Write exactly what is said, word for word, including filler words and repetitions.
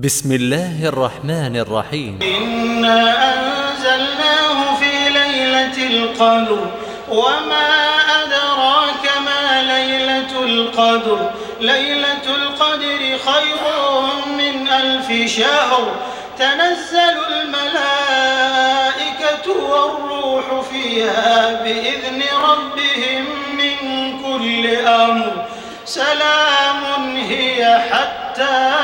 بسم الله الرحمن الرحيم. إنا أنزلناه في ليلة القدر وما أدراك ما ليلة القدر ليلة القدر خير من ألف شهر تنزل الملائكة والروح فيها بإذن ربهم من كل أمر سلام هي حتى